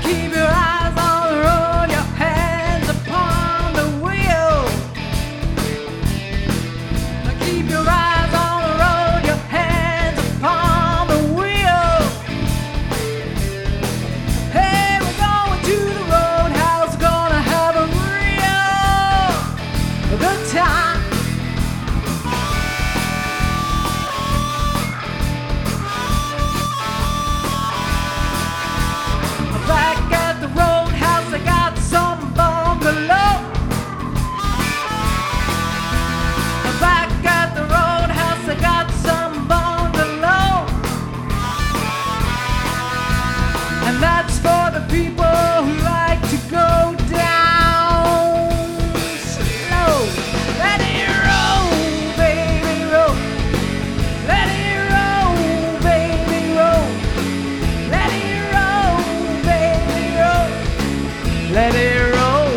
Keep your eyes on the road, your hands upon the wheel. Keep your eyes on the road, your hands upon the wheel. Hey, we're going to the roadhouse, gonna have a real good time. Back at the roadhouse, I got some bungalow. Back at the roadhouse, I got some bungalow. And that's for the people who like to go down slow. Let it roll, baby, roll. Let it roll, baby, roll. Let it roll, baby, roll. Let it roll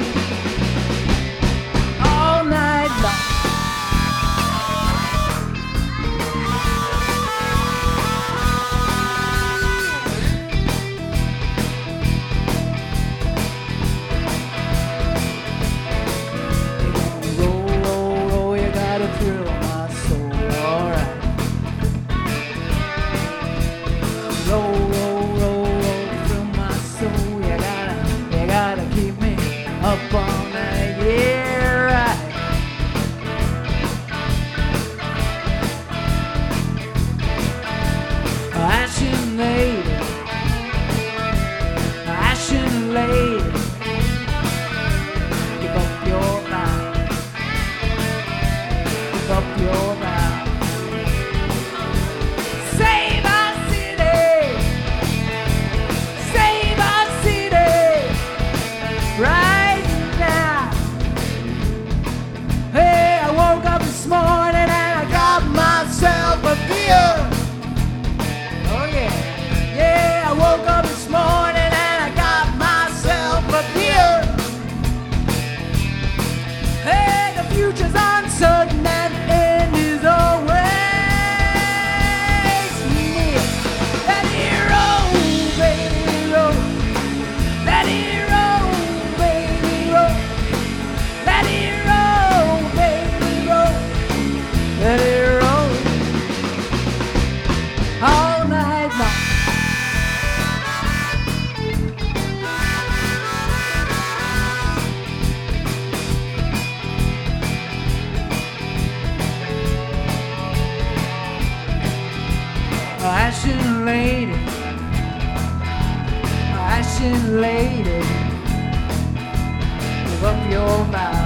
all night long. Roll, roll, roll, you got a thrill on my soul, alright. Roll, roll, roll, roll through my soul. You gotta keep me up all night, yeah, right. Ashen lady, ashen lady, give up your vow, give up your vow. Save our city, save our city, right now. Hey, I woke up this morning and I got myself a beer. Oh yeah, yeah, I woke up this morning and I got myself a beer. Hey, the future's uncertain and the end is always near. Let it roll, baby, roll. Let it roll, baby, roll. Let it roll, baby, roll. Let it roll all night long. Ashen lady, ashen lady, give up your vow.